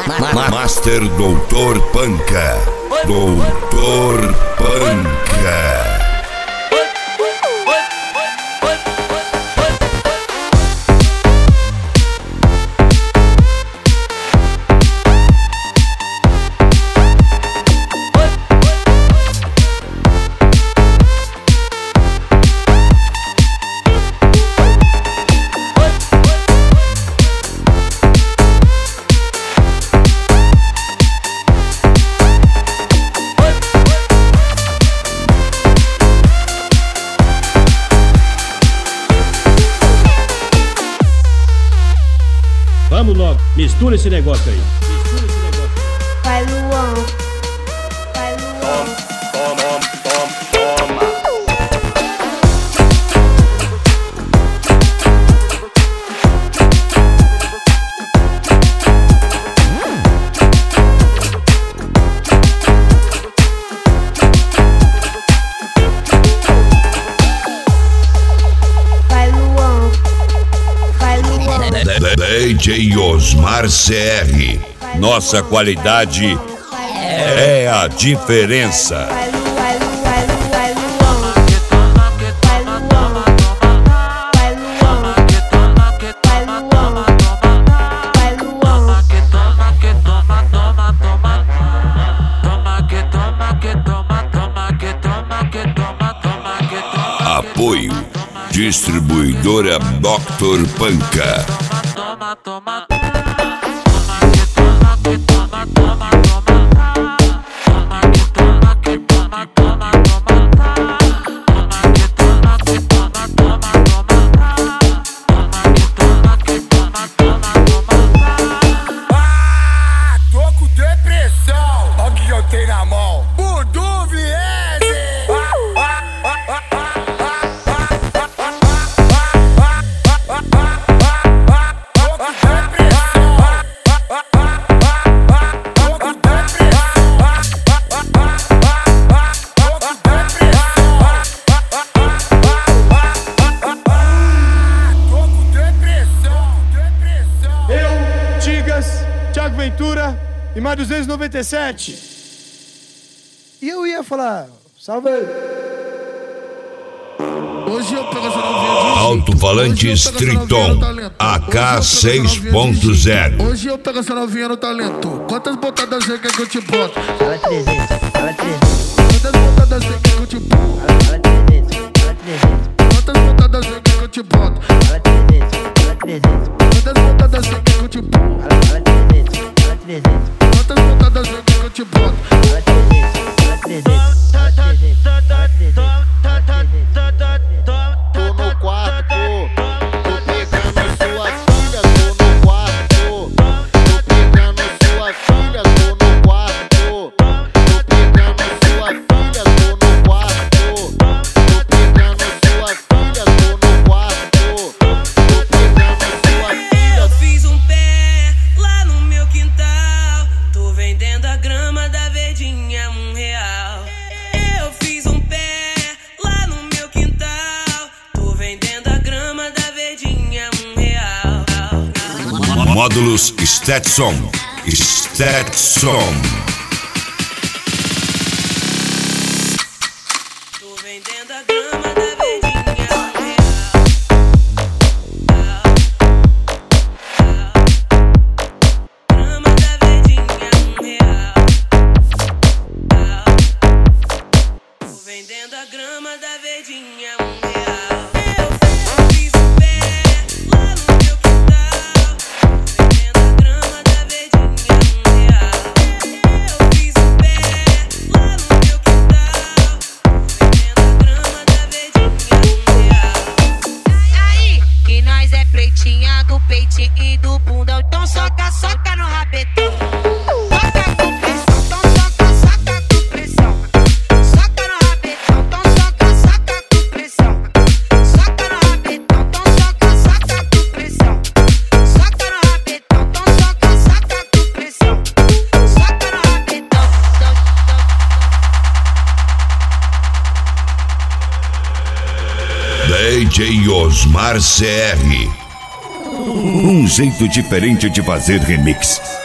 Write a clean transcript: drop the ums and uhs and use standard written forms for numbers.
Master Doutor Panca. Doutor Panca. Vamos logo, mistura esse negócio aí. Vai, Luan. Vai, Luan. Toma. Vai, Luan. Vai, Luan. DJ Osmar CR. Nossa qualidade é a diferença. Vai, Luan. Vai, Luan. Vai, Luan. Vai, Luan. Vai, Luan. Vai, Luan. Apoio Distribuidora Dr. Panca. Tô com depressão. Olha o que eu tenho na mão. Budu Viese. Thiago Ventura e mais 297. E eu ia falar, salve aí. Hoje eu pego essa novinha de Alto-falantes Triton AK 6.0. Hoje eu pego essa novinha no talento. Quantas botadas você quer que eu te boto? Fala 300, fala 300. Quantas botadas você quer que eu te boto? Fala 300, fala 300. Quantas botadas você quer que eu te boto? Fala 300, fala 300. Quantas botadas você quer que eu te boto? Fala 300, fala 300. Quantas botadas você quer que eu te boto? Fala 300, fala 300. Fala 300, fala 300. Fala 300. Tô no quarto, tô pegando suas filhas, tô no quarto. Tô pegando suas filhas, tô no quarto. Tô pegando suas filhas, tô no quarto. Tô pegando suas filhas, tô no quarto. Tô pegando suas filhas. Eu fiz um pé lá no meu quintal. Tô vendendo a grama da verdinha R$1. Eu fiz um pé lá no meu quintal. Tô vendendo a grama da verdinha R$1. Módulos Stetson. Tô vendendo a grama da verdinha grama da verdinha Tô vendendo a grama da verdinha Eu fiz um pé lá no meu quintal. Tô vendendo a grama da verdinha Eu fiz um pé lá no meu quintal. Tô vendendo a grama da verdinha Aí, que nós é pretinha do peitinho e do bundão. Então soca, soca no rabetão. Soca com pressão, então soca, soca com pressão. Soca no rabetão, então soca, soca com pressão. Soca no rabetão, então soca, soca com pressão. Soca no rabetão, então soca, soca com pressão. Soca no rabetão. DJ Osmar CR. Um jeito diferente de fazer remix.